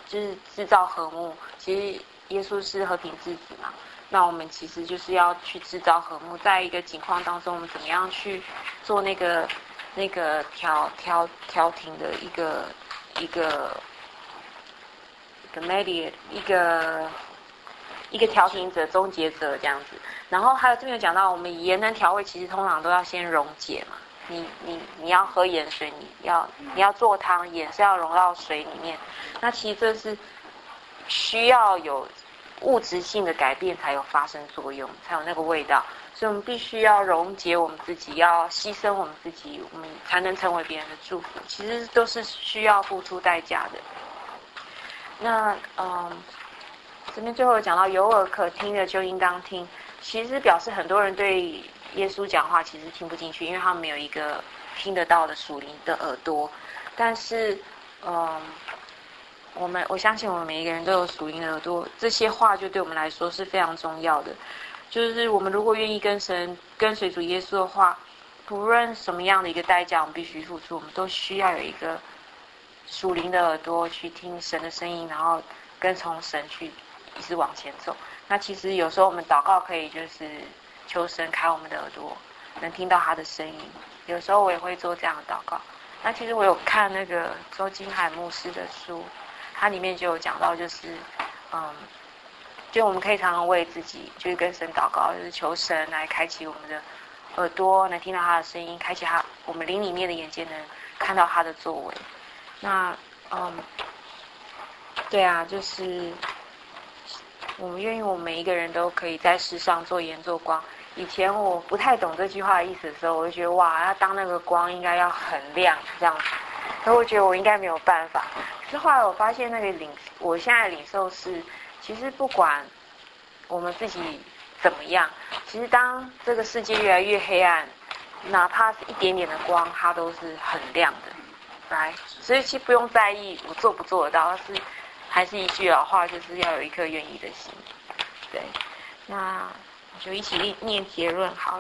就是制造和睦。其实耶稣是和平之子嘛，那我们其实就是要去制造和睦。在一个情况当中，我们怎么样去做那个那个调调调停的一个一个一个 mediator 一个一个调停者、终结者这样子。然后还有这边有讲到，我们盐能调味，其实通常都要先溶解嘛。你你你要喝盐水，你要你要做汤，盐是要融到水里面。那其实这是需要有物质性的改变才有发生作用，才有那个味道。所以我们必须要溶解我们自己，要牺牲我们自己，我们才能成为别人的祝福。其实都是需要付出代价的。那嗯，这边最后有讲到，有耳可听的就应当听。其实表示很多人对耶稣讲话其实听不进去，因为他们没有一个听得到的属灵的耳朵。但是，嗯，我们我相信我们每一个人都有属灵的耳朵，这些话就对我们来说是非常重要的。就是我们如果愿意跟神跟随主耶稣的话，不论什么样的一个代价，我们必须付出，我们都需要有一个属灵的耳朵去听神的声音，然后跟从神去一直往前走。那其实有时候我们祷告可以就是求神开我们的耳朵，能听到他的声音。有时候我也会做这样的祷告。那其实我有看那个周金海牧师的书，它里面就有讲到，就是嗯，就我们可以常常为自己就是跟神祷告，就是求神来开启我们的耳朵，能听到他的声音，开启他我们灵里面的眼睛，能看到他的作为。那嗯，对啊，就是我们愿意，我们每一个人都可以在世上做盐做光。以前我不太懂这句话的意思的时候，我就觉得哇，要当那个光应该要很亮这样子，所以我觉得我应该没有办法。可是后来我发现那个领，我现在的领受是，其实不管我们自己怎么样，其实当这个世界越来越黑暗，哪怕是一点点的光，它都是很亮的，来，所以其实不用在意我做不做得到，但是还是一句老话，就是要有一颗愿意的心。对，那就一起念结论好了。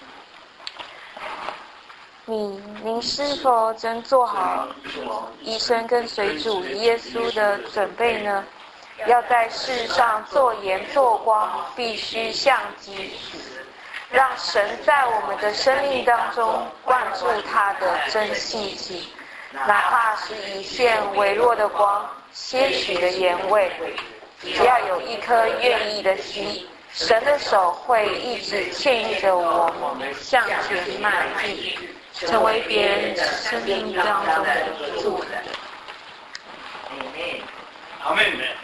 你您是否真做好一生跟随主耶稣的准备呢？要在世上做盐做光，必须像基督，让神在我们的生命当中灌注他的真性情，哪怕是一线微弱的光，些许的盐味，只要有一颗愿意的心，神的手会一直牵引着我们向前迈进，成为别人生命当中的祝福。 阿们。